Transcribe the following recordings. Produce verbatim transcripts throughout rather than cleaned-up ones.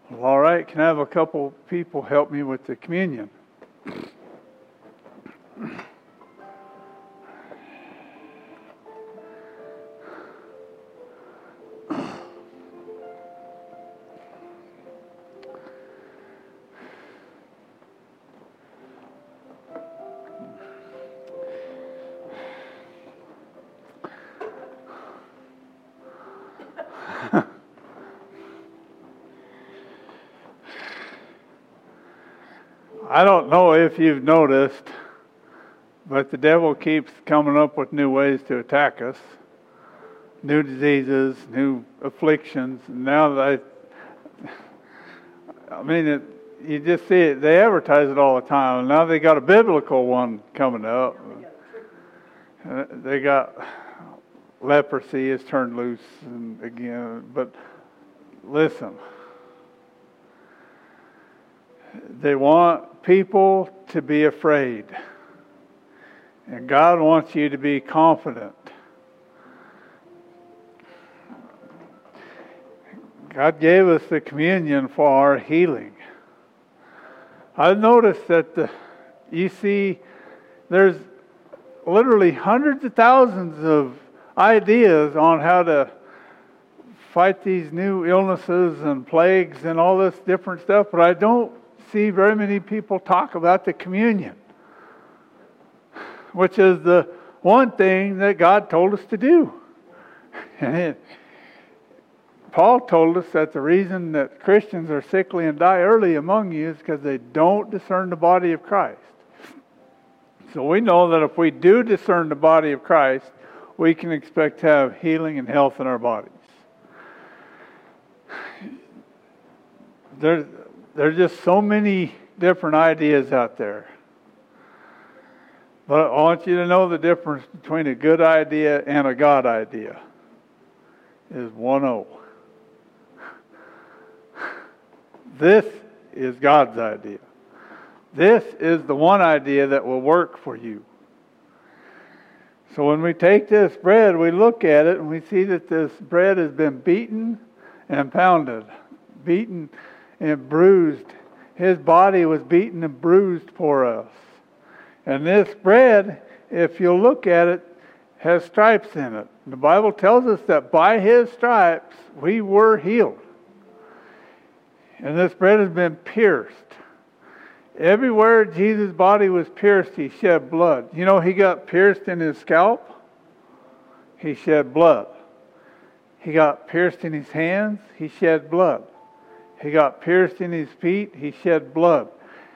Well, all right, can I have a couple people help me with the communion? I don't know if you've noticed, but the devil keeps coming up with new ways to attack us. New diseases, new afflictions. Now that I, I mean, it, you just see it, they advertise it all the time. Now they got a biblical one coming up. Uh, they got leprosy is turned loose and again. But listen, they want people to be afraid. And God wants you to be confident. God gave us the communion for our healing. I've noticed that the, you see, there's literally hundreds of thousands of ideas on how to fight these new illnesses and plagues and all this different stuff, but I don't see very many people talk about the communion, which is the one thing that God told us to do. And it, Paul told us that the reason that Christians are sickly and die early among you is because they don't discern the body of Christ. So we know that if we do discern the body of Christ, we can expect to have healing and health in our bodies. There's, there's just so many different ideas out there. But I want you to know the difference between a good idea and a God idea is one oh. This is God's idea. This is the one idea that will work for you. So when we take this bread, we look at it and we see that this bread has been beaten and pounded, beaten and bruised. His body was beaten and bruised for us. And this bread, if you look at it, has stripes in it. The Bible tells us that by His stripes we were healed. And this bread has been pierced. Everywhere Jesus' body was pierced, He shed blood. You know, He got pierced in His scalp. He shed blood. He got pierced in His hands. He shed blood. He got pierced in His feet. He shed blood.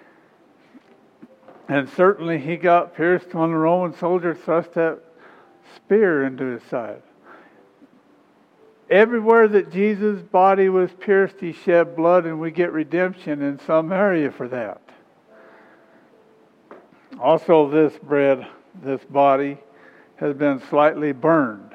And certainly He got pierced when the Roman soldier thrust that spear into His side. Everywhere that Jesus' body was pierced, He shed blood, and we get redemption in some area for that. Also, this bread, this body, has been slightly burned.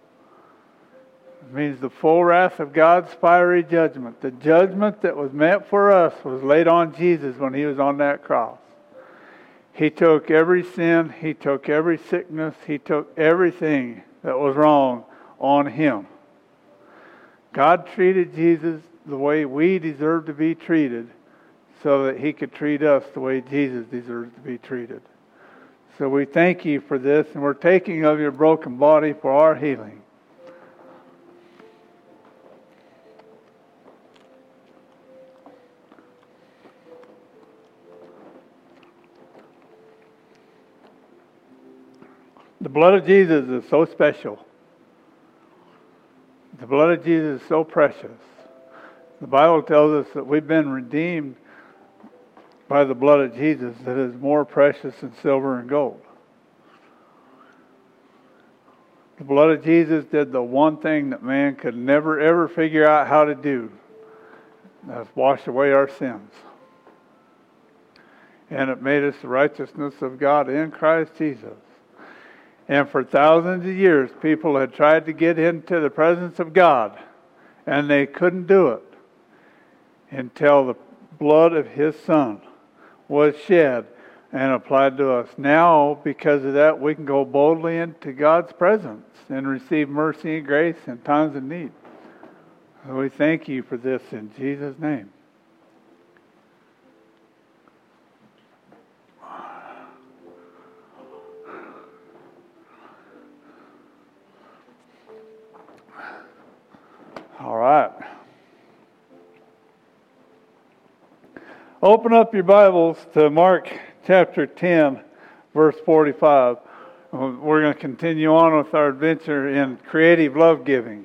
It means the full wrath of God's fiery judgment. The judgment that was meant for us was laid on Jesus when He was on that cross. He took every sin, He took every sickness, He took everything that was wrong on Him. God treated Jesus the way we deserve to be treated so that He could treat us the way Jesus deserves to be treated. So we thank You for this, and we're taking of Your broken body for our healing. The blood of Jesus is so special. The blood of Jesus is so precious. The Bible tells us that we've been redeemed by the blood of Jesus that is more precious than silver and gold. The blood of Jesus did the one thing that man could never ever figure out how to do. That's wash away our sins. And it made us the righteousness of God in Christ Jesus. And for thousands of years, people had tried to get into the presence of God, and they couldn't do it until the blood of His Son was shed and applied to us. Now, because of that, we can go boldly into God's presence and receive mercy and grace in times of need. So we thank You for this in Jesus' name. Open up your Bibles to Mark chapter ten, verse forty-five. We're going to continue on with our adventure in creative love giving.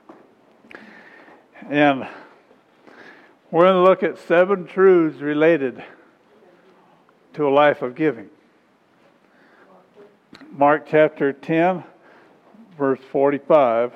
And we're going to look at seven truths related to a life of giving. Mark chapter ten, verse forty-five.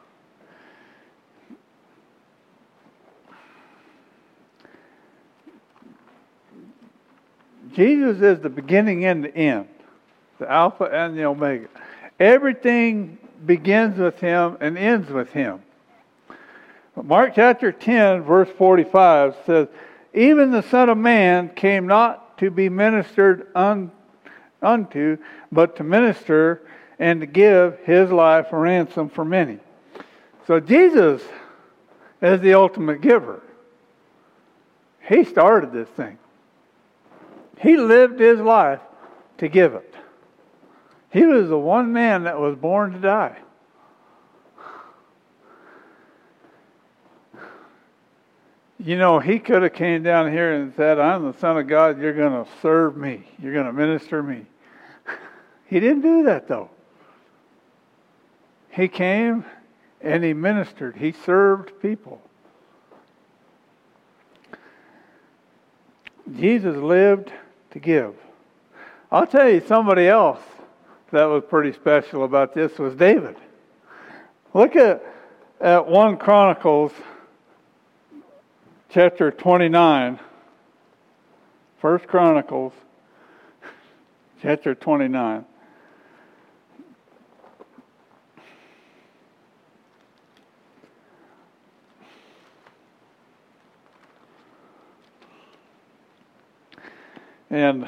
Jesus is the beginning and the end, the Alpha and the Omega. Everything begins with Him and ends with Him. But Mark chapter ten, verse forty-five says, "Even the Son of Man came not to be ministered un, unto, but to minister and to give His life a ransom for many." So Jesus is the ultimate giver. He started this thing. He lived His life to give it. He was the one man that was born to die. You know, He could have came down here and said, "I'm the Son of God, you're going to serve me. You're going to minister me." He didn't do that, though. He came and He ministered. He served people. Jesus lived to give. I'll tell you, somebody else that was pretty special about this was David. Look at, at First Chronicles chapter twenty-nine. First Chronicles chapter twenty-nine. And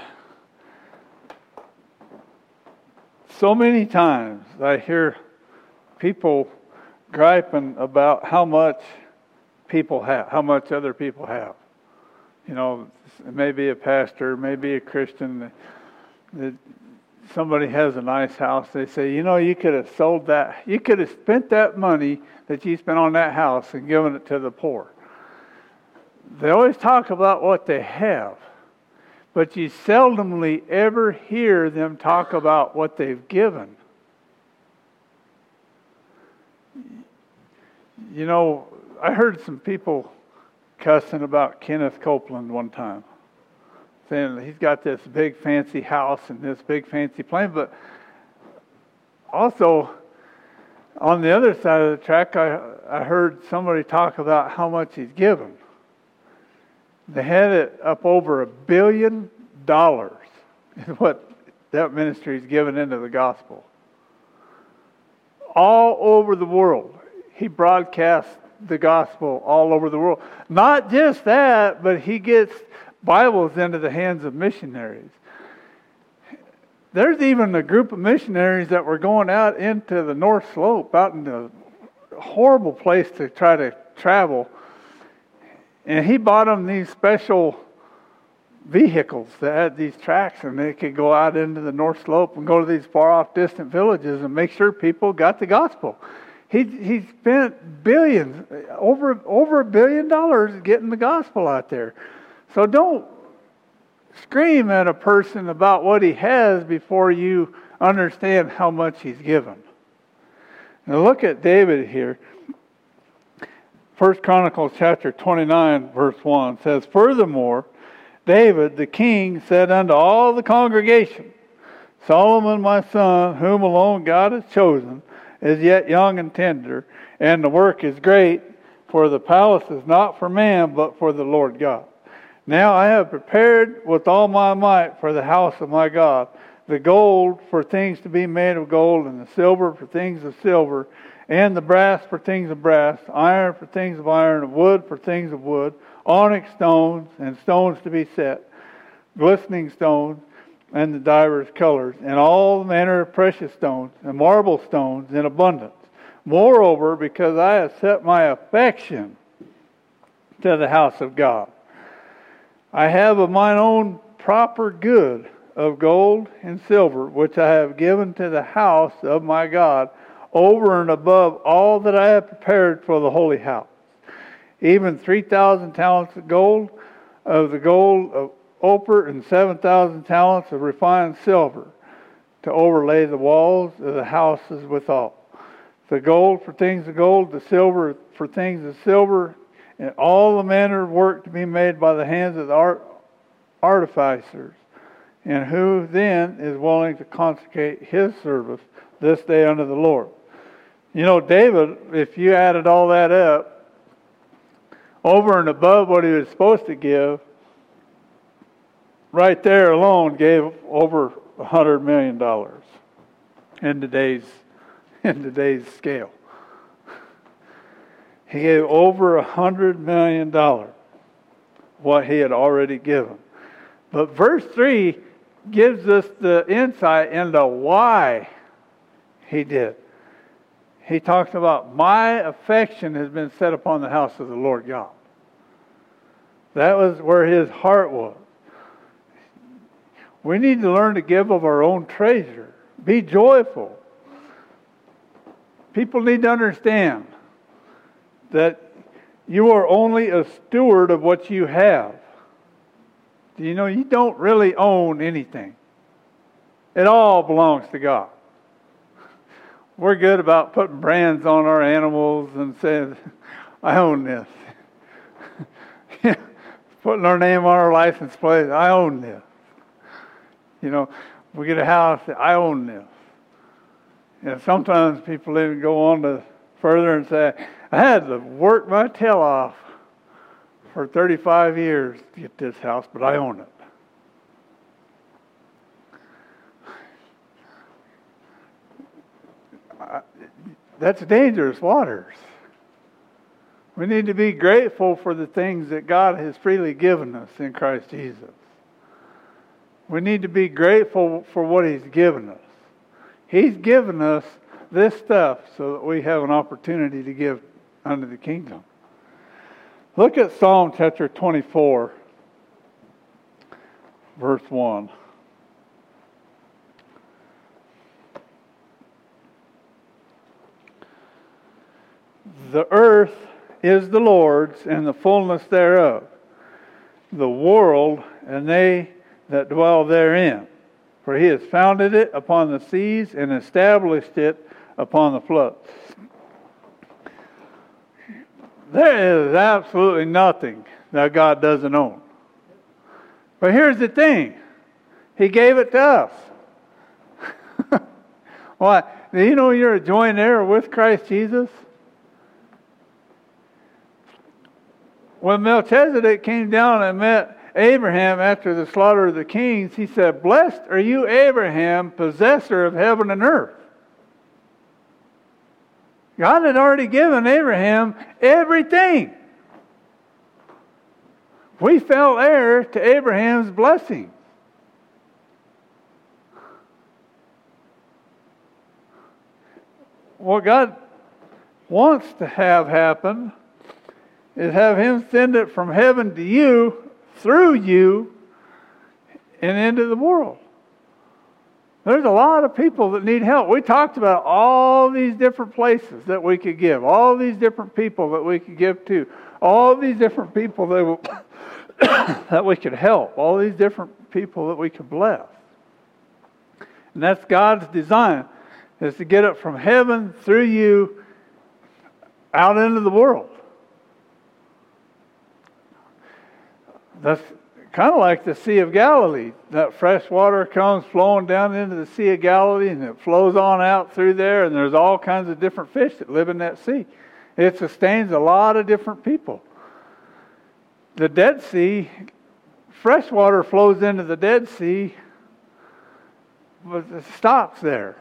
so many times I hear people griping about how much people have, how much other people have. You know, it may be a pastor, maybe a Christian, that somebody has a nice house. They say, you know, you could have sold that, you could have spent that money that you spent on that house and given it to the poor. They always talk about what they have. But you seldomly ever hear them talk about what they've given. You know, I heard some people cussing about Kenneth Copeland one time, saying he's got this big fancy house and this big fancy plane, but also on the other side of the track, I, I heard somebody talk about how much he's given. They had it up over a billion dollars is what that ministry is given into the gospel. All over the world. He broadcasts the gospel all over the world. Not just that, but he gets Bibles into the hands of missionaries. There's even a group of missionaries that were going out into the North Slope, out in a horrible place to try to travel. And he bought them these special vehicles that had these tracks, and they could go out into the North Slope and go to these far-off distant villages and make sure people got the gospel. He he spent billions, over over a billion dollars getting the gospel out there. So don't scream at a person about what he has before you understand how much he's given. Now look at David here. First Chronicles chapter twenty-nine, verse one says, "Furthermore, David the king said unto all the congregation, Solomon my son, whom alone God has chosen, is yet young and tender, and the work is great, for the palace is not for man, but for the Lord God. Now I have prepared with all my might for the house of my God, the gold for things to be made of gold, and the silver for things of silver, and the brass for things of brass, iron for things of iron, wood for things of wood, onyx stones and stones to be set, glistening stones, and the divers colors, and all manner of precious stones, and marble stones in abundance. Moreover, because I have set my affection to the house of God, I have of mine own proper good of gold and silver, which I have given to the house of my God, over and above all that I have prepared for the holy house. Even three thousand talents of gold, of the gold of Ophir and seven thousand talents of refined silver to overlay the walls of the houses withal. The gold for things of gold, the silver for things of silver, and all the manner of work to be made by the hands of the art, artificers. And who then is willing to consecrate his service this day unto the Lord? You know, David, if you added all that up, over and above what he was supposed to give, right there alone gave over a hundred million dollars in today's in today's scale. He gave over a hundred million dollars what he had already given. But verse three gives us the insight into why he did. He talks about, my affection has been set upon the house of the Lord God. That was where his heart was. We need to learn to give of our own treasure. Be joyful. People need to understand that you are only a steward of what you have. Do you know you don't really own anything? It all belongs to God. We're good about putting brands on our animals and saying, I own this. Putting our name on our license plate, I own this. You know, we get a house, I own this. And sometimes people even go on to further and say, I had to work my tail off for thirty-five years to get this house, but I own it. That's dangerous waters. We need to be grateful for the things that God has freely given us in Christ Jesus. We need to be grateful for what He's given us. He's given us this stuff so that we have an opportunity to give unto the kingdom. Look at Psalm chapter twenty-four, verse one. The earth is the Lord's and the fullness thereof, the world and they that dwell therein. For He has founded it upon the seas and established it upon the floods. There is absolutely nothing that God doesn't own. But here's the thing. He gave it to us. Why? Do you know you're a joint heir with Christ Jesus? When Melchizedek came down and met Abraham after the slaughter of the kings, he said, Blessed are you, Abraham, possessor of heaven and earth. God had already given Abraham everything. We fell heir to Abraham's blessings. What God wants to have happen is have Him send it from heaven to you, through you, and into the world. There's a lot of people that need help. We talked about all these different places that we could give, all these different people that we could give to, all these different people that, will, that we could help, all these different people that we could bless. And that's God's design, is to get it from heaven, through you, out into the world. That's kind of like the Sea of Galilee. That fresh water comes flowing down into the Sea of Galilee, and it flows on out through there, and there's all kinds of different fish that live in that sea. It sustains a lot of different people. The Dead Sea, fresh water flows into the Dead Sea, but it stops there.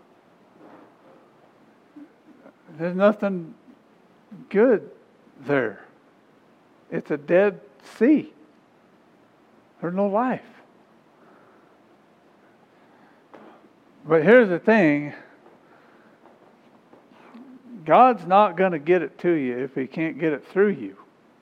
There's nothing good there. It's a dead sea. There's no life. But here's the thing. God's not going to get it to you if He can't get it through you.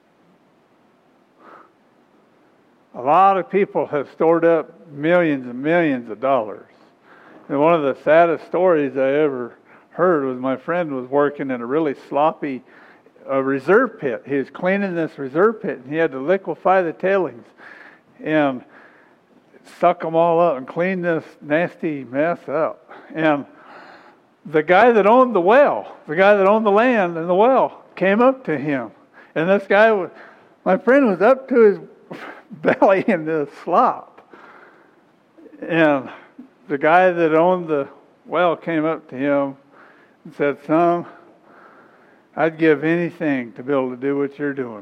A lot of people have stored up millions and millions of dollars. And one of the saddest stories I ever heard was my friend was working in a really sloppy a reserve pit. He was cleaning this reserve pit, and he had to liquefy the tailings and suck them all up and clean this nasty mess up. And the guy that owned the well, the guy that owned the land and the well, came up to him. And this guy, was, my friend, was up to his belly in this slop. And the guy that owned the well came up to him and said, "Son, I'd give anything to be able to do what you're doing."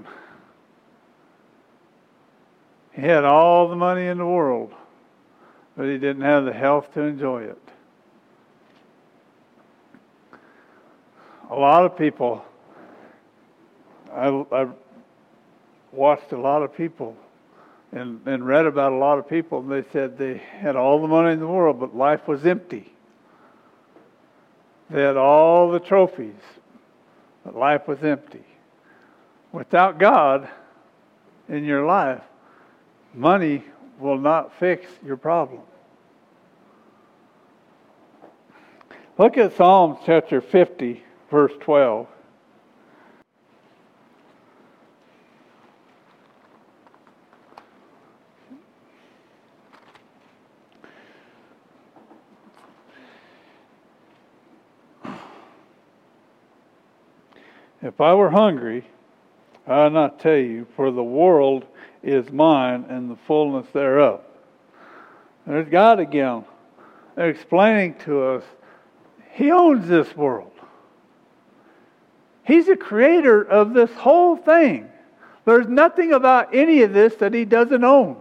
He had all the money in the world, but he didn't have the health to enjoy it. A lot of people, I, I watched a lot of people and, and read about a lot of people, and they said they had all the money in the world, but life was empty. They had all the trophies, but life was empty. Without God in your life, money will not fix your problem. Look at Psalms chapter fifty, verse twelve. If I were hungry, I would not tell you, for the world is mine and the fullness thereof. There's God again. They're explaining to us, He owns this world. He's the creator of this whole thing. There's nothing about any of this that He doesn't own.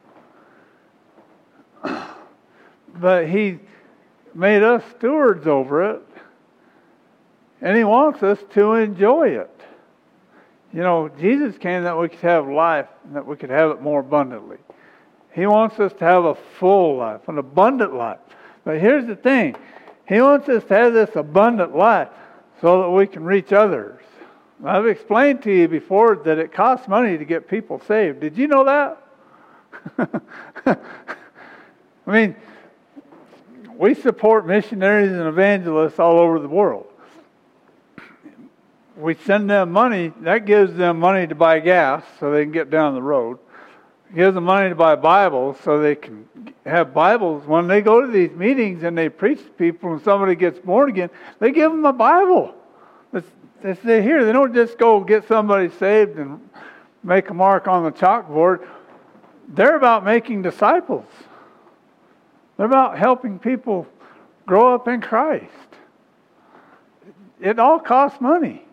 But He made us stewards over it, and He wants us to enjoy it. You know, Jesus came that we could have life and that we could have it more abundantly. He wants us to have a full life, an abundant life. But here's the thing. He wants us to have this abundant life so that we can reach others. I've explained to you before that it costs money to get people saved. Did you know that? I mean, we support missionaries and evangelists all over the world. We send them money. That gives them money to buy gas so they can get down the road. It gives them money to buy Bibles so they can have Bibles. When they go to these meetings and they preach to people and somebody gets born again, they give them a Bible. They say, here, they don't just go get somebody saved and make a mark on the chalkboard. They're about making disciples. They're about helping people grow up in Christ. It all costs money.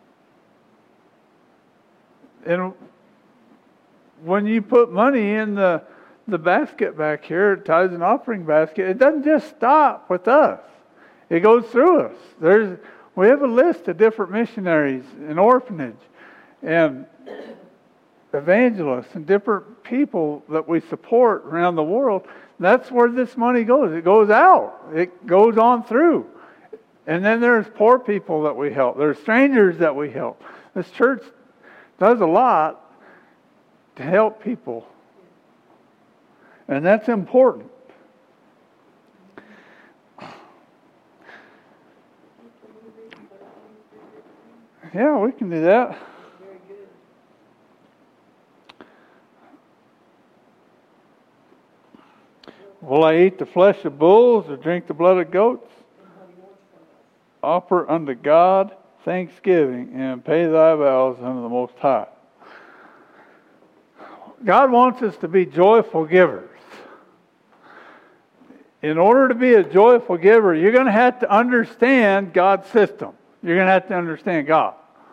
And when you put money in the, the basket back here, tithes and offering basket, it doesn't just stop with us. It goes through us. There's we have a list of different missionaries and orphanage and evangelists and different people that we support around the world. That's where this money goes. It goes out. It goes on through. And then there's poor people that we help. There's strangers that we help. This church does a lot to help people. And that's important. Yeah, we can do that. Will I eat the flesh of bulls or drink the blood of goats? Offer unto God thanksgiving and pay thy vows unto the Most High. God wants us to be joyful givers. In order to be a joyful giver, you're going to have to understand God's system. You're going to have to understand God.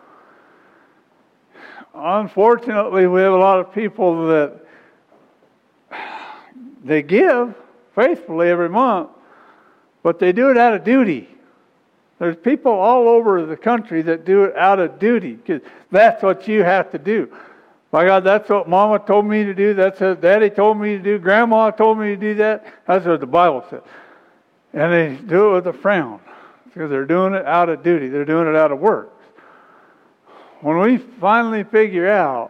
Unfortunately, we have a lot of people that they give faithfully every month, but they do it out of duty. There's people all over the country that do it out of duty because that's what you have to do. My God, that's what Mama told me to do. That's what Daddy told me to do. Grandma told me to do that. That's what the Bible says. And they do it with a frown because they're doing it out of duty. They're doing it out of works. When we finally figure out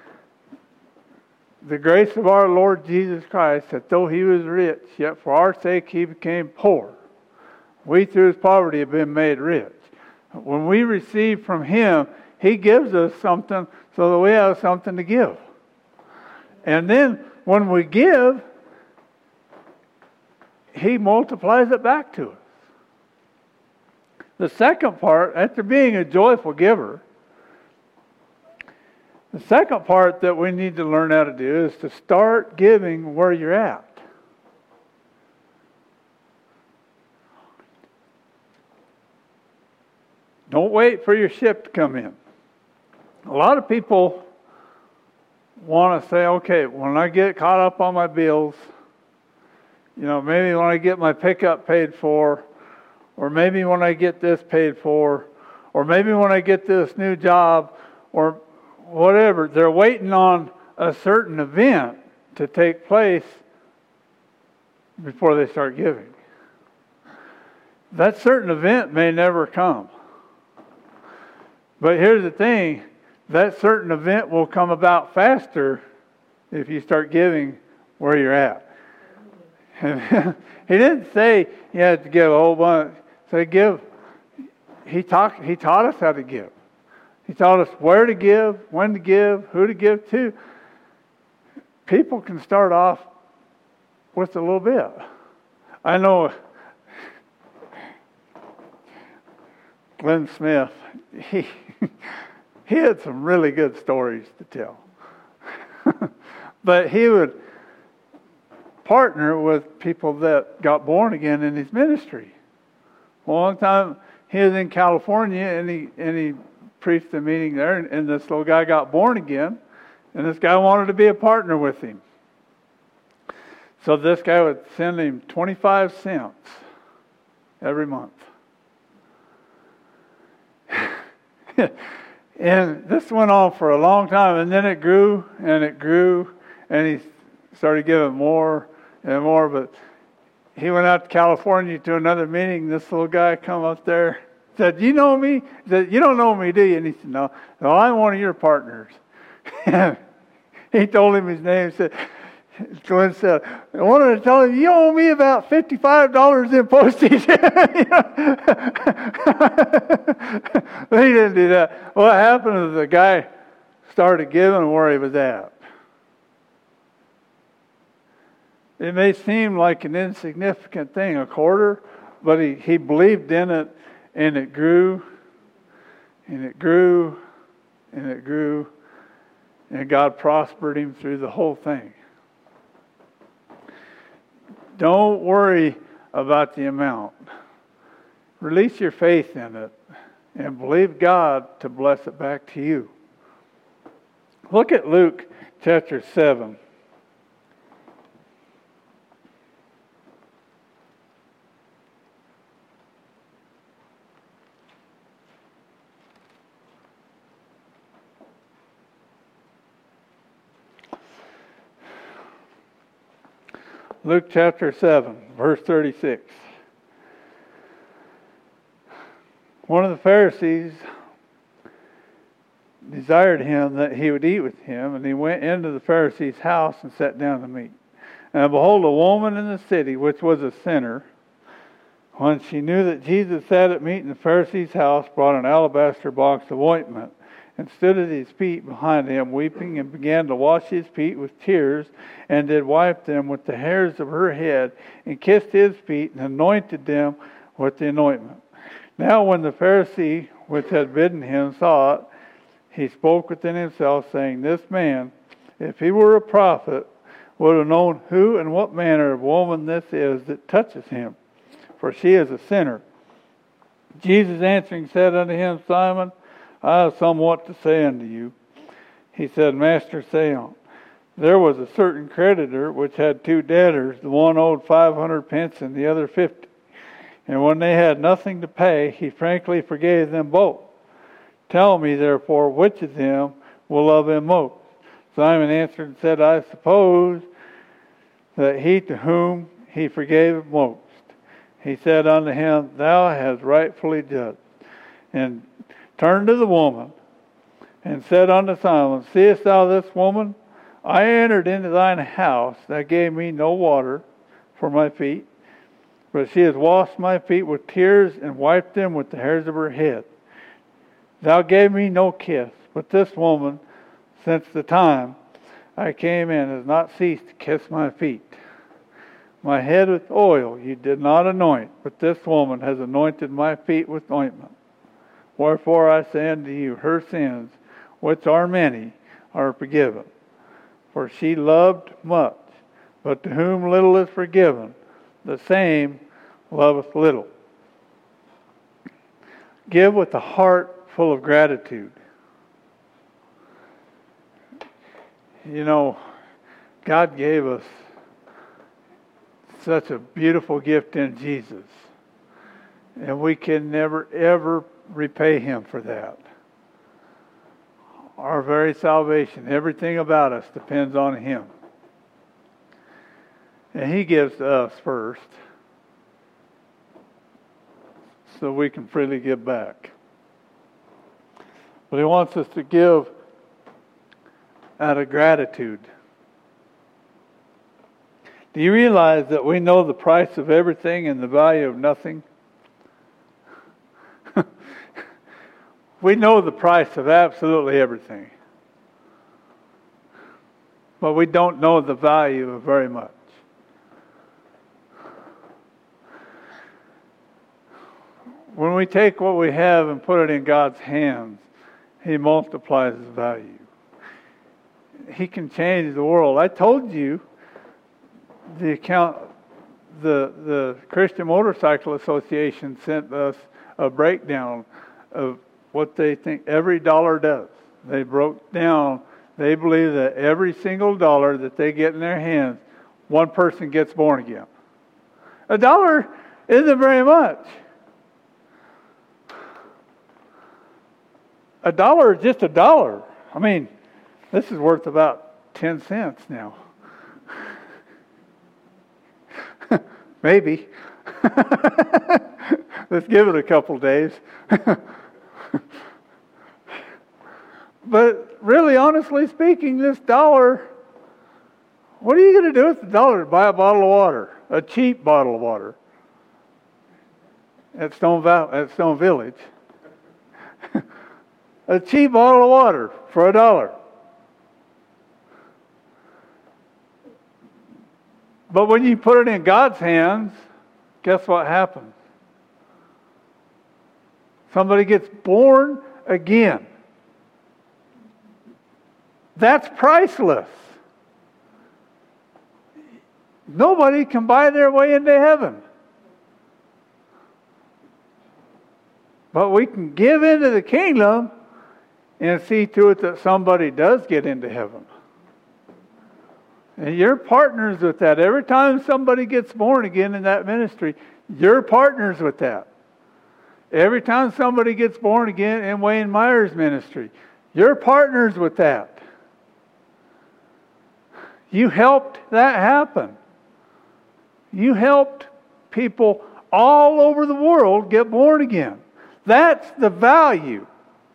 the grace of our Lord Jesus Christ, that though He was rich, yet for our sake He became poor, we through His poverty have been made rich. When we receive from Him, He gives us something so that we have something to give. And then when we give, He multiplies it back to us. The second part, after being a joyful giver, the second part that we need to learn how to do is to start giving where you're at. Don't wait for your ship to come in. A lot of people want to say, okay, when I get caught up on my bills, you know, maybe when I get my pickup paid for, or maybe when I get this paid for, or maybe when I get this new job, or whatever. They're waiting on a certain event to take place before they start giving. That certain event may never come. But here's the thing, that certain event will come about faster if you start giving where you're at. He didn't say you had to give a whole bunch. Say give. He taught, he taught us how to give. He taught us where to give, when to give, who to give to. People can start off with a little bit. I know Glenn Smith, he he had some really good stories to tell. But he would partner with people that got born again in his ministry. One time he was in California and he and he preached a meeting there, and, and this little guy got born again, and this guy wanted to be a partner with him. So this guy would send him twenty-five cents every month. And this went on for a long time, and then it grew and it grew, and he started giving more and more. But he went out to California to another meeting. This little guy come up there, said, "You know me?" He said, "You don't know me, do you?" And he said, "No, no, I'm one of your partners." He told him his name. He said, Glenn said, "I wanted to tell him, you owe me about fifty-five dollars in postage." But he didn't do that. What happened is the guy started giving where he was at. It may seem like an insignificant thing, a quarter, but he, he believed in it, and it grew, and it grew, and it grew, and God prospered him through the whole thing. Don't worry about the amount. Release your faith in it and believe God to bless it back to you. Look at Luke chapter seven. Luke chapter seven, verse thirty-six. One of the Pharisees desired him that he would eat with him, and he went into the Pharisee's house and sat down to meat. And behold, a woman in the city, which was a sinner, when she knew that Jesus sat at meat in the Pharisee's house, brought an alabaster box of ointment, and stood at his feet behind him, weeping, and began to wash his feet with tears, and did wipe them with the hairs of her head, and kissed his feet, and anointed them with the anointment. Now when the Pharisee which had bidden him saw it, he spoke within himself, saying, "This man, if he were a prophet, would have known who and what manner of woman this is that touches him, for she is a sinner." Jesus answering said unto him, "Simon, I have somewhat to say unto you." He said, "Master, say on." There was a certain creditor which had two debtors. The one owed five hundred pence and the other fifty. And when they had nothing to pay, he frankly forgave them both. "Tell me, therefore, which of them will love him most?" Simon answered and said, "I suppose that he to whom he forgave most." He said unto him, "Thou hast rightfully judged." And turned to the woman and said unto Simon, "Seest thou this woman? I entered into thine house. Thou gave me no water for my feet, but she has washed my feet with tears and wiped them with the hairs of her head. Thou gave me no kiss, but this woman, since the time I came in, has not ceased to kiss my feet. My head with oil you did not anoint, but this woman has anointed my feet with ointment. Wherefore I say unto you, her sins, which are many, are forgiven. For she loved much, but to whom little is forgiven, the same loveth little. Give with a heart full of gratitude. You know, God gave us such a beautiful gift in Jesus. And we can never, ever repay Him for that. Our very salvation, everything about us depends on Him. And He gives to us first, so we can freely give back. But He wants us to give out of gratitude. Do you realize that we know the price of everything and the value of nothing? We know the price of absolutely everything. But we don't know the value of very much. When we take what we have and put it in God's hands, He multiplies His value. He can change the world. I told you the account, the the Christian Motorcycle Association sent us a breakdown of what they think every dollar does. They broke down, they believe that every single dollar that they get in their hands, one person gets born again. A dollar isn't very much. A dollar is just a dollar. I mean, this is worth about ten cents now. Maybe. Let's give it a couple days. But really, honestly speaking, this dollar, what are you going to do with the dollar? Buy a bottle of water, a cheap bottle of water at Stone Valley, at Stone Village. A cheap bottle of water for a dollar. But when you put it in God's hands, guess what happens? Somebody gets born again. That's priceless. Nobody can buy their way into heaven. But we can give into the kingdom and see to it that somebody does get into heaven. And you're partners with that. Every time somebody gets born again in that ministry, you're partners with that. Every time somebody gets born again in Wayne Meyer's ministry, you're partners with that. You helped that happen. You helped people all over the world get born again. That's the value.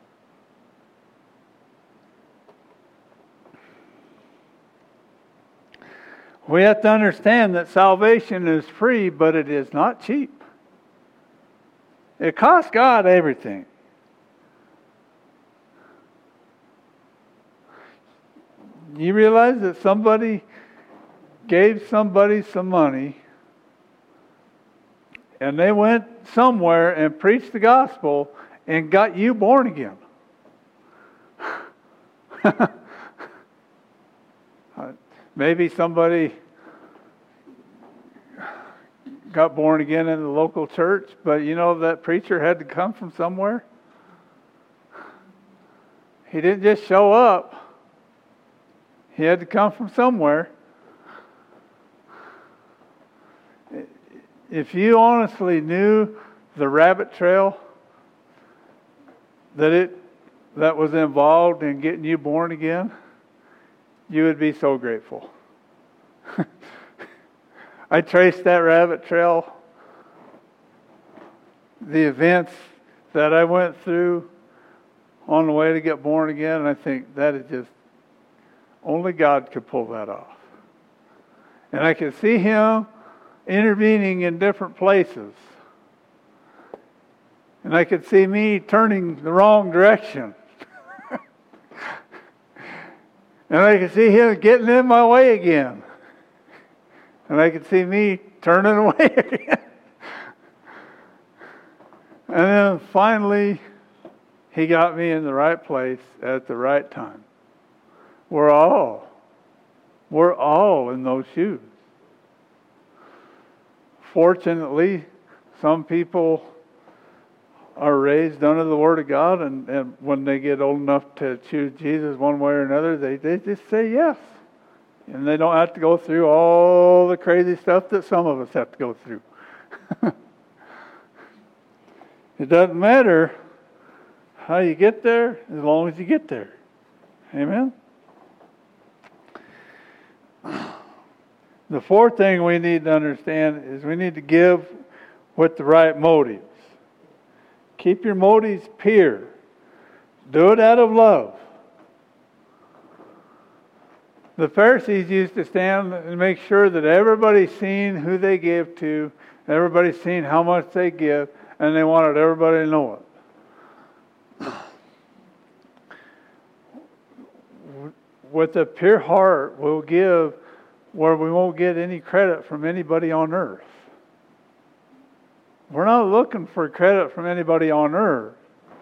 We have to understand that salvation is free, but it is not cheap. It costs God everything. You realize that somebody gave somebody some money and they went somewhere and preached the gospel and got you born again. Maybe somebody got born again in the local church, but you know that preacher had to come from somewhere. He didn't just show up. He had to come from somewhere. If you honestly knew the rabbit trail that it that was involved in getting you born again, you would be so grateful. I traced that rabbit trail, the events that I went through on the way to get born again, and I think that is just, only God could pull that off. And I could see Him intervening in different places. And I could see me turning the wrong direction. And I could see him getting in my way again. And I could see me turning away again. And then finally, he got me in the right place at the right time. We're all, we're all in those shoes. Fortunately, some people are raised under the Word of God, and, and when they get old enough to choose Jesus one way or another, they, they just say yes. And they don't have to go through all the crazy stuff that some of us have to go through. It doesn't matter how you get there, as long as you get there. Amen? The fourth thing we need to understand is we need to give with the right motives. Keep your motives pure. Do it out of love. The Pharisees used to stand and make sure that everybody's seen who they give to, everybody's seen how much they give, and they wanted everybody to know it. With a pure heart, we'll give where we won't get any credit from anybody on earth. We're not looking for credit from anybody on earth.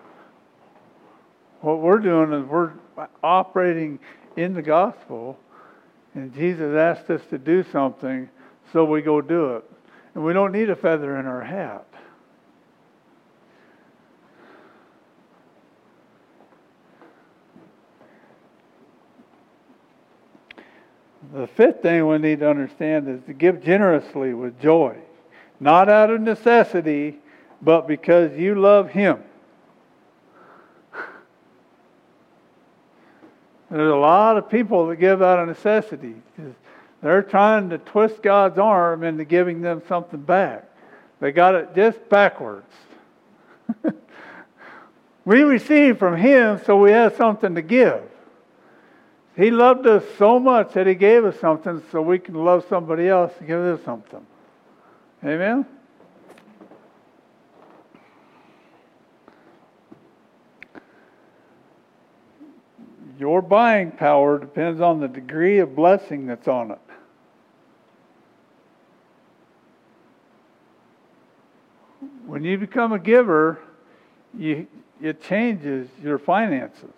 What we're doing is we're operating in the gospel, and Jesus asked us to do something, so we go do it. And we don't need a feather in our hat. The fifth thing we need to understand is to give generously with joy. Not out of necessity, but because you love Him. There's a lot of people that give out of necessity. They're trying to twist God's arm into giving them something back. They got it just backwards. We receive from Him, so we have something to give. He loved us so much that He gave us something so we can love somebody else and give us something. Amen? Your buying power depends on the degree of blessing that's on it. When you become a giver, you, it changes your finances.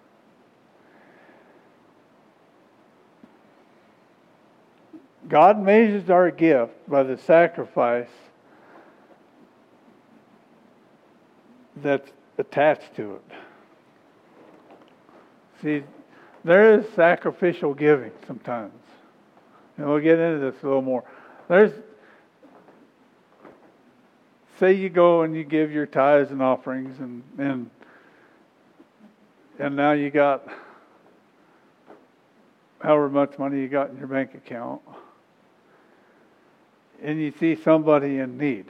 God measures our gift by the sacrifice that's attached to it. See, there is sacrificial giving sometimes. And we'll get into this a little more. There's, say you go and you give your tithes and offerings, and and, and now you got however much money you got in your bank account, and you see somebody in need.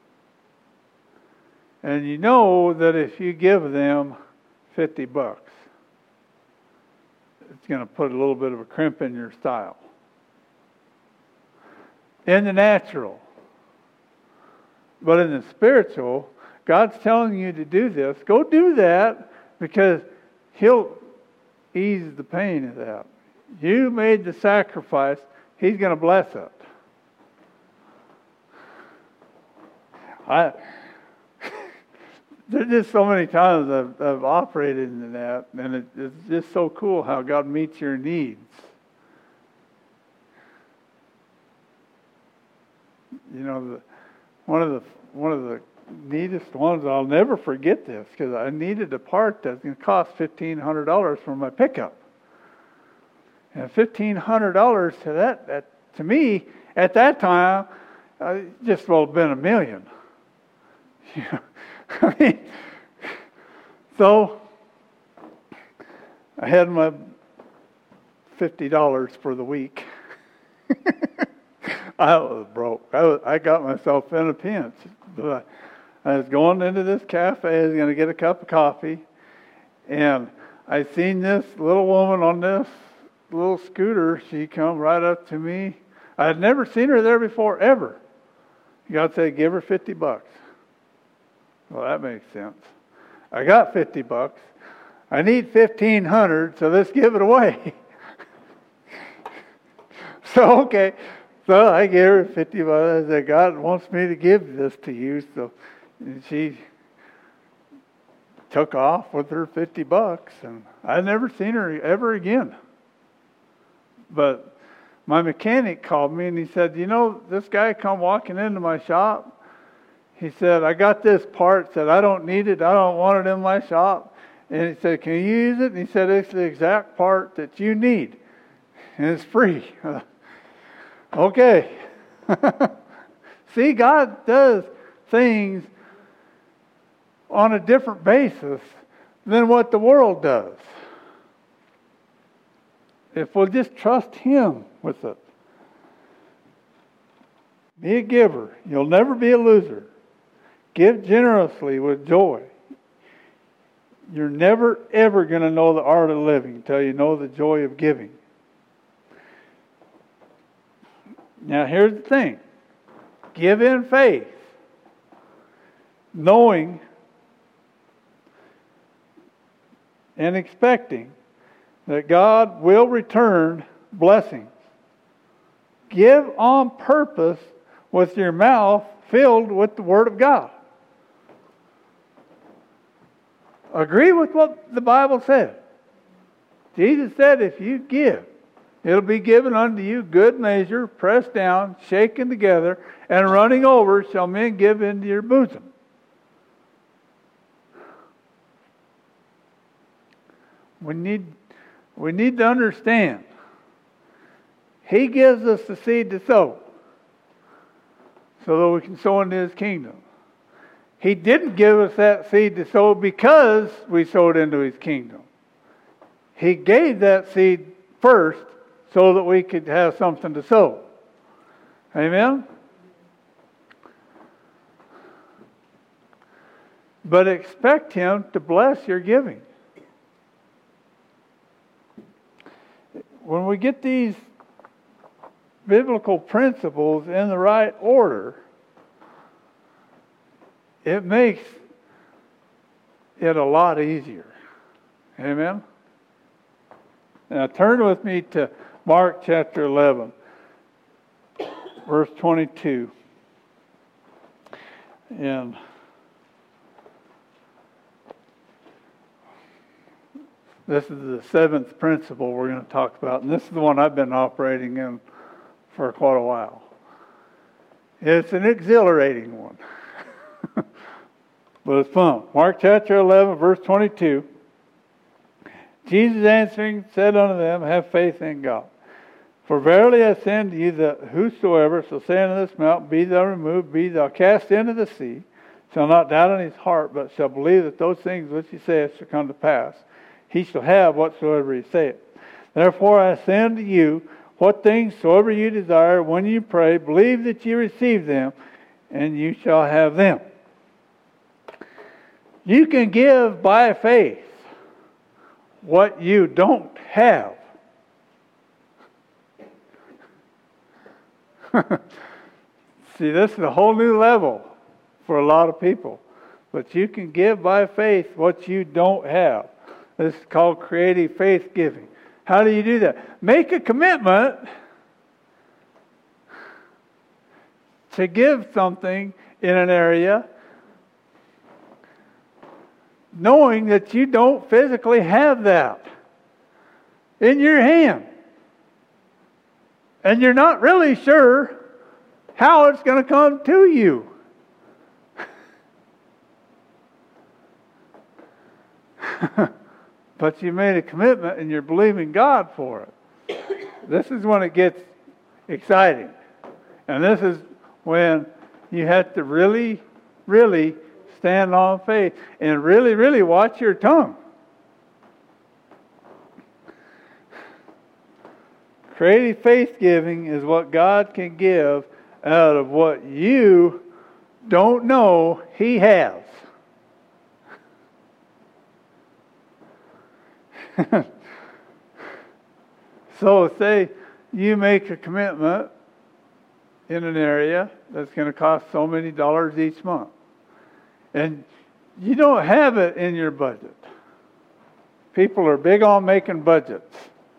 And you know that if you give them fifty bucks, it's going to put a little bit of a crimp in your style. In the natural. But in the spiritual, God's telling you to do this. Go do that, because He'll ease the pain of that. You made the sacrifice. He's going to bless it. I, there's just so many times I've, I've operated in that, and it, it's just so cool how God meets your needs. You know, the, one of the one of the neatest ones, I'll never forget this, because I needed a part that's going to cost fifteen hundred dollars for my pickup. And fifteen hundred dollars to that, that, to me, at that time, uh, just well been a million. You know, I mean, so I had my fifty dollars for the week. I was broke. I, was, I got myself in a pinch. But I was going into this cafe. I was going to get a cup of coffee. And I seen this little woman on this little scooter. She come right up to me. I had never seen her there before, ever. God said, give her fifty bucks. Well, that makes sense. I got fifty bucks. I need fifteen hundred, so let's give it away. So, okay. So I gave her fifty bucks. I said, God wants me to give this to you. So and she took off with her fifty bucks, and I'd never seen her ever again. But my mechanic called me and he said, you know, this guy come walking into my shop. He said, I got this part. Said, I don't need it. I don't want it in my shop. And he said, can you use it? And he said, it's the exact part that you need. And it's free. Okay. See, God does things on a different basis than what the world does. If we'll just trust Him with it. Be a giver. You'll never be a loser. Give generously with joy. You're never, ever going to know the art of living until you know the joy of giving. Now, here's the thing. Give in faith, knowing and expecting that God will return blessings. Give on purpose with your mouth filled with the Word of God. Agree with what the Bible said. Jesus said, if you give, it'll be given unto you good measure, pressed down, shaken together, and running over shall men give into your bosom. We need, we need to understand. He gives us the seed to sow so that we can sow into His kingdom. He didn't give us that seed to sow because we sowed into His kingdom. He gave that seed first so that we could have something to sow. Amen? But expect Him to bless your giving. When we get these biblical principles in the right order, it makes it a lot easier. Amen? Now turn with me to Mark chapter eleven, verse twenty-two. And this is the seventh principle we're going to talk about. And this is the one I've been operating in for quite a while. It's an exhilarating one. But it's fun. Mark chapter eleven, verse twenty-two. Jesus answering said unto them, have faith in God. For verily I say unto you that whosoever shall say unto this mountain, be thou removed, be thou cast into the sea, shall not doubt in his heart, but shall believe that those things which he saith shall come to pass, he shall have whatsoever he saith. Therefore I say unto you, what things soever you desire, when you pray, believe that you receive them, and you shall have them. You can give by faith what you don't have. See, this is a whole new level for a lot of people. But you can give by faith what you don't have. This is called creative faith giving. How do you do that? Make a commitment to give something in an area, knowing that you don't physically have that in your hand. And you're not really sure how it's going to come to you. But you made a commitment and you're believing God for it. This is when it gets exciting. And this is when you have to really, really stand on faith and really, really watch your tongue. Creative faith giving is what God can give out of what you don't know He has. So say you make a commitment in an area that's going to cost so many dollars each month. And You don't have it in your budget. People are big on making budgets.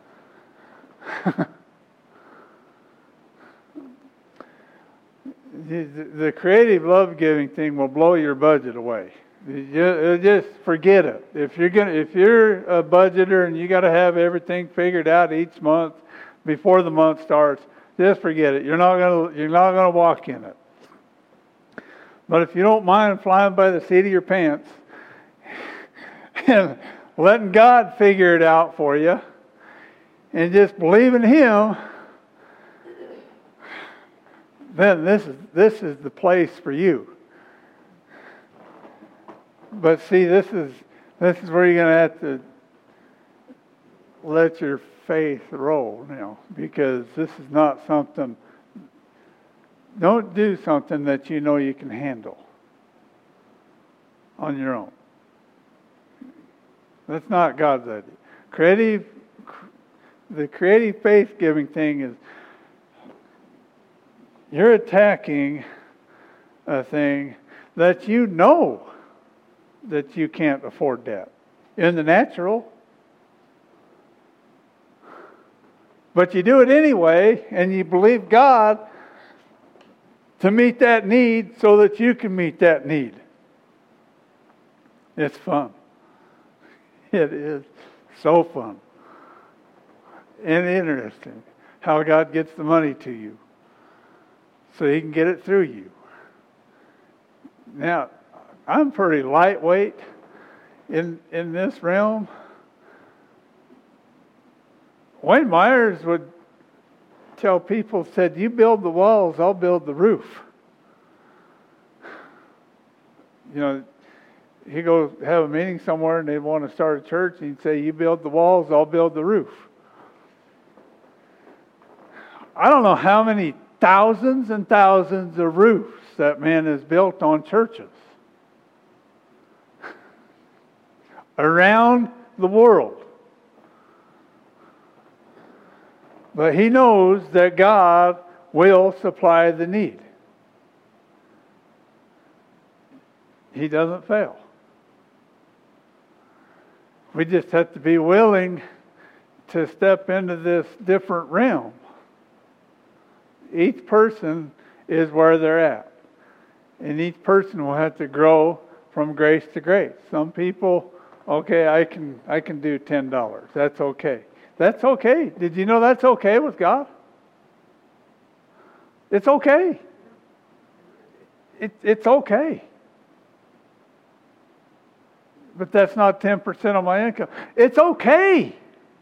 The creative love giving thing will blow your budget away. You just forget it. If you're gonna, if you're a budgeter and you got to have everything figured out each month before the month starts, just forget it. You're not gonna, you're not gonna walk in it. But if you don't mind flying by the seat of your pants and letting God figure it out for you, and just believe in Him, then this is this is the place for you. But see, this is this is where you're going to have to let your faith roll now, because this is not something. Don't do something that you know you can handle on your own. That's not God's idea. Creative, the creative faith-giving thing is you're attacking a thing that you know that you can't afford that in the natural. But you do it anyway, and you believe God to meet that need so that you can meet that need. It's fun. It is so fun and interesting how God gets the money to you so He can get it through you. Now, I'm pretty lightweight in in this realm. Wayne Myers would tell people, said, you build the walls, I'll build the roof. You know, he'd go have a meeting somewhere and they'd want to start a church, and he'd say, you build the walls, I'll build the roof. I don't know how many thousands and thousands of roofs that man has built on churches around the world. But he knows that God will supply the need. He doesn't fail. We just have to be willing to step into this different realm. Each person is where they're at. And each person will have to grow from grace to grace. Some people, okay, I can I can do ten dollars. That's okay. That's okay. Did you know that's okay with God? It's okay. It, it's okay. But that's not ten percent of my income. It's okay.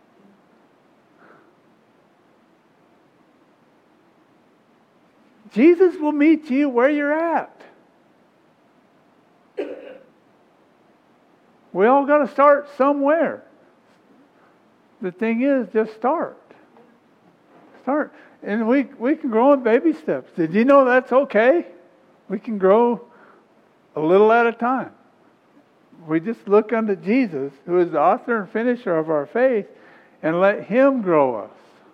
Jesus will meet you where you're at. We all got to start somewhere. The thing is, just start. Start. And we, we can grow in baby steps. Did you know that's okay? We can grow a little at a time. We just look unto Jesus, who is the author and finisher of our faith, and let Him grow us.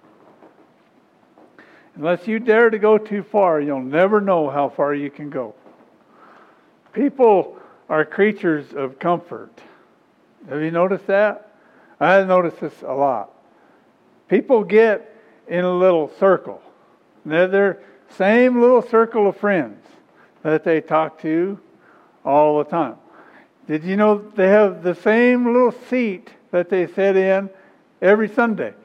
Unless you dare to go too far, you'll never know how far you can go. People are creatures of comfort. Have you noticed that? I noticed this a lot. People get in a little circle. They're their same little circle of friends that they talk to all the time. Did you know they have the same little seat that they sit in every Sunday?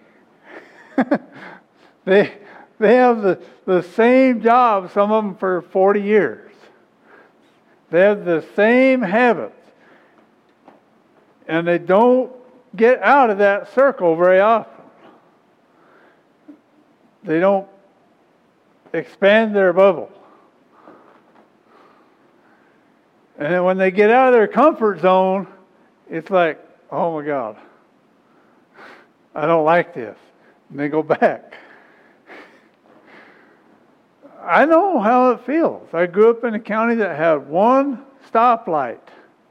they they have the, the same job, some of them for forty years. They have the same habits. And they don't get out of that circle very often. They don't expand their bubble. And then when they get out of their comfort zone, it's like, oh my God, I don't like this. And they go back. I know how it feels. I grew up in a county that had one stoplight.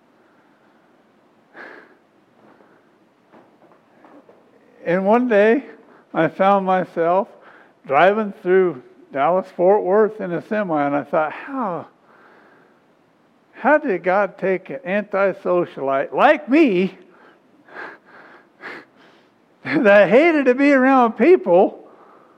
And one day, I found myself driving through Dallas-Fort Worth in a semi, and I thought, how, how did God take an antisocialite like me that hated to be around people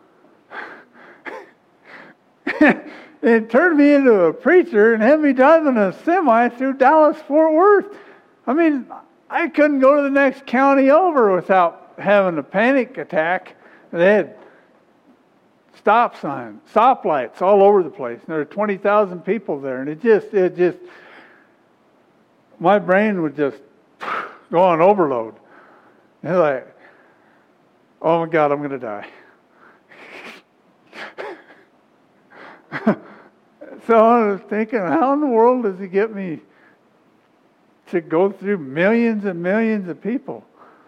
and turned me into a preacher and had me driving a semi through Dallas, Fort Worth? I mean, I couldn't go to the next county over without having a panic attack. They had stop signs, stop lights all over the place. There were twenty thousand people there, and it just, it just, my brain would just go on overload. And like, oh my God, I'm going to die. So I was thinking, how in the world does he get me to go through millions and millions of people?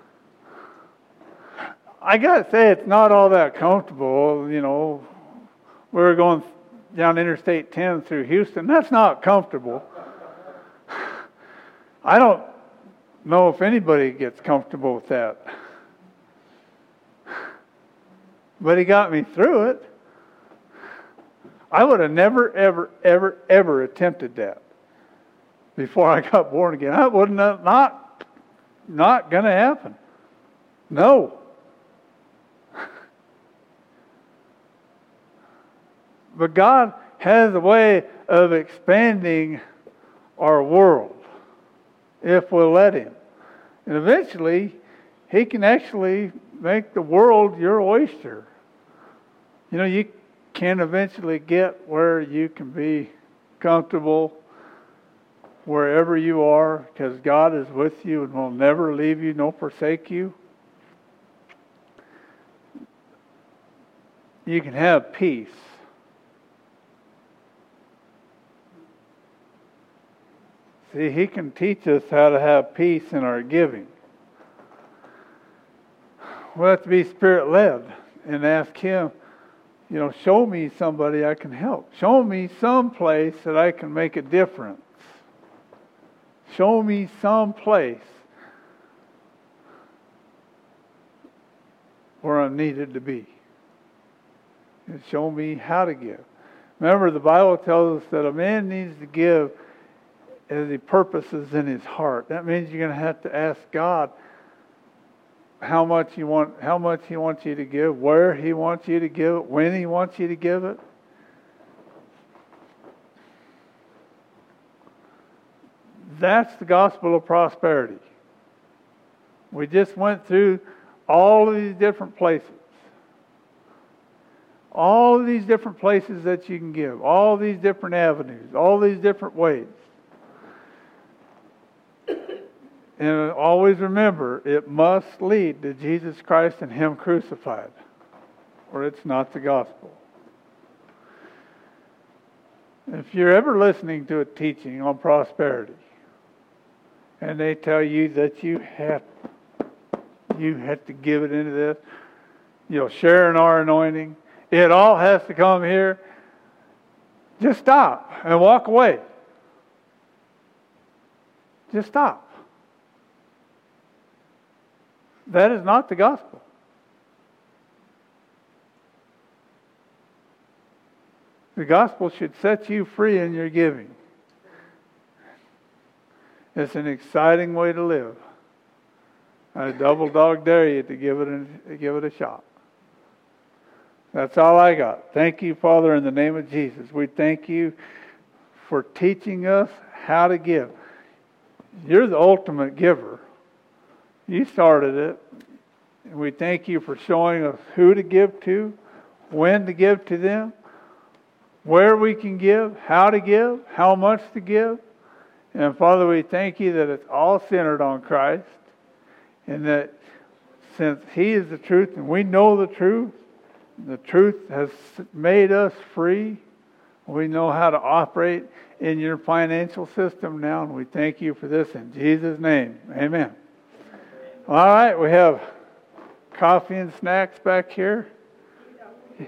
I got to say, it's not all that comfortable. You know, we were going down Interstate ten through Houston. That's not comfortable. I don't know if anybody gets comfortable with that. But he got me through it. I would have never, ever, ever, ever attempted that before I got born again. That wouldn't have, not, not going to happen. No. But God has a way of expanding our world if we'll let Him. And eventually, He can actually make the world your oyster. You know, you can eventually get where you can be comfortable wherever you are, because God is with you and will never leave you nor forsake you. You can have peace. See, He can teach us how to have peace in our giving. We have to be Spirit-led and ask Him, you know, show me somebody I can help. Show me some place that I can make a difference. Show me some place where I'm needed to be. And show me how to give. Remember, the Bible tells us that a man needs to give as he purposes in his heart. That means you're going to have to ask God how much you want, how much He wants you to give, where He wants you to give it, when He wants you to give it. That's the gospel of prosperity. We just went through all of these different places. All of these different places that you can give. All these different avenues. All these different ways. And always remember, it must lead to Jesus Christ and Him crucified, or it's not the gospel. If you're ever listening to a teaching on prosperity, and they tell you that you have you have to give it into this, you know, sharing our anointing, it all has to come here, just stop and walk away. Just stop. That is not the gospel. The gospel should set you free in your giving. It's an exciting way to live. I double dog dare you to give it a, give it a shot. That's all I got. Thank you, Father, in the name of Jesus. We thank you for teaching us how to give. You're the ultimate giver. You started it. And we thank you for showing us who to give to, when to give to them, where we can give, how to give, how much to give. And Father, we thank you that it's all centered on Christ. And that since He is the truth and we know the truth, the truth has made us free. We know how to operate in your financial system now. And we thank you for this in Jesus' name. Amen. All right, we have coffee and snacks back here.